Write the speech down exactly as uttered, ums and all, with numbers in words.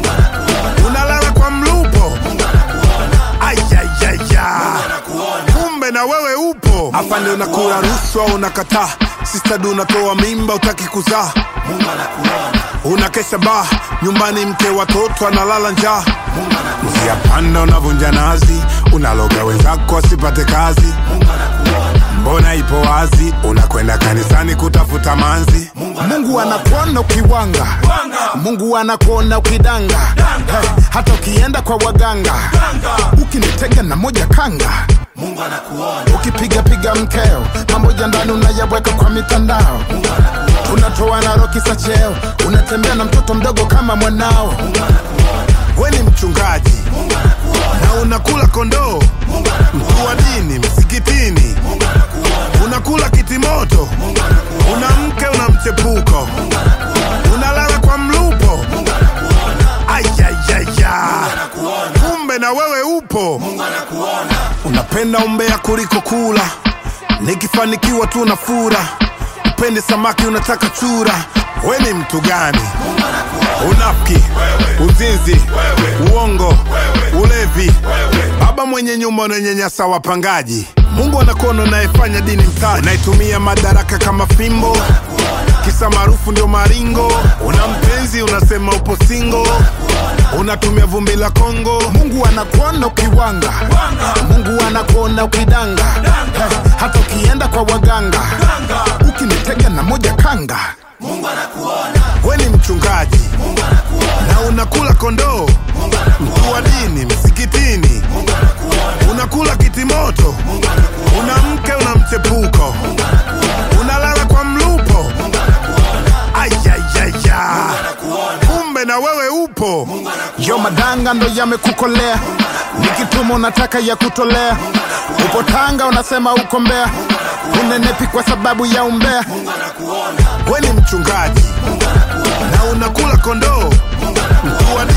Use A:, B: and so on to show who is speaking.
A: unalala kwa mlupo, ayayaya, kumbe na wewe upo. Afande unakula rushwa unakataa, sister du unatoa mimba utaki kuzaa, Mungu anakuona. Unakesha ba nyumbani, mke watoto analala njaa, Mungu anakuona. Unapanda unavunja nazi, unaloga wenzako asipate kazi, Mungu anakuona. Mbona ipo wazi, unakwenda kanisani kutafuta manzi, Mungu anakuona. Mungu anakuona ukiwanga, Mungu anakuona ukidanga, hey, hata ukienda kwa waganga, ukinitega na moja kanga, Mungu anakuona. Ukipiga piga mkeo, pamoja ndani unayaweka kwa mitandao, Mungu anakuona. Unatoa na roki sa cheo, unatembea na mtoto mdogo kama mwanao, Mungu anakuona. We ni mchungaji, Mungu anakuona. Na unakula kondoo, Mungu anakuona. Mtu wa dini msikitini, Mungu anakuona. Unakula kitimoto, Mungu anakuona. Una mke una mchepuko, Mungu anakuona. Unalala kwa mlupo, Mungu anakuona. Ayayaya, kumbe na wewe upo, Mungu anakuona. Unapenda umbea kuliko kula, nikifanikiwa tu na fura, upende samaki unataka chura. We ni mtu gani? Mungu anakuona. Unafiki, uzinzi, wewe. Uongo, wewe. Ulevi, wewe. Baba mwenye nyumba unanyanyasa wapangaji, Mungu anakuona. Unayefanya dini mtaji, unaitumia madaraka kama fimbo, kisa maarufu ndio maringo. Una mpenzi unasema upo single, unatumia vumbi la Kongo. Mungu anakuona ukiwanga, Mungu anakuona ukidanga, hey, hata ukienda kwa waganga, ukinitega na moja kanga, Mungu anakuona. We ni mchungaji, Mungu anakuona. Na unakula kondoo, Mungu anakuona. Mtu wa dini msikitini, Mungu anakuona. Unakula kitimoto, Mungu anakuona. Una mke una mchepuko, Mungu anakuona. Unalala kwa mlupo, Mungu anakuona. Ayayaya, kumbe na wewe upo, Mungu anakuona. Yo madanga ndo yamekukolea, nikituma unataka ya kutolea, upo Tanga unasema uko Mbeya, unenepi kwa sababu ya umbea, Mungu anakuona. We ni mchungaji, Mungu anakuona. Na unakula kondoo, Mungu anakuona. Mtu wa